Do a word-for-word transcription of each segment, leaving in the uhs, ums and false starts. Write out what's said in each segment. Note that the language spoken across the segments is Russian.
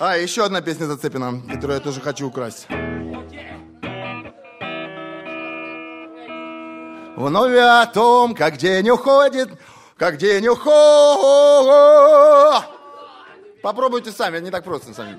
А, еще одна песня Зацепина, которую я тоже хочу украсть. Вновь о том, как день уходит, как день уходит. Попробуйте сами, это не так просто сами.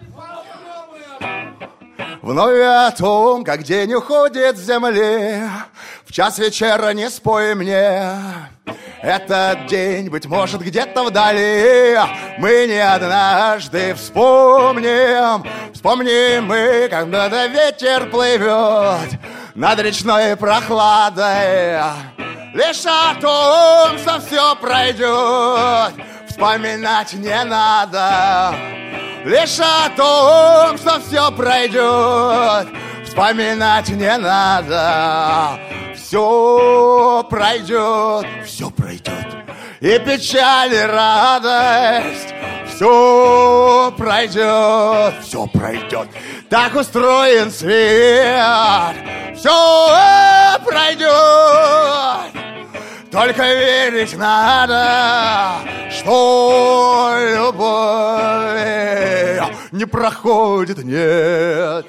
Вновь о том, как день уходит с земли, в час вечера не спой мне. Этот день, быть может, где-то вдали мы не однажды вспомним. Вспомним мы, когда ветер плывет над речной прохладой. Лишь о том, что все пройдет, вспоминать не надо. Лишь о том, что все пройдет, вспоминать не надо. Все пройдет, все пройдет, и печаль, и радость. Все пройдет, все пройдет, так устроен свет. Все пройдет, только верить надо, что любовь не проходит, нет.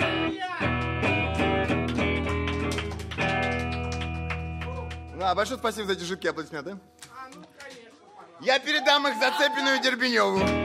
А, большое спасибо за эти жидкие аплодисменты. Я передам их Зацепину и Дербеневу.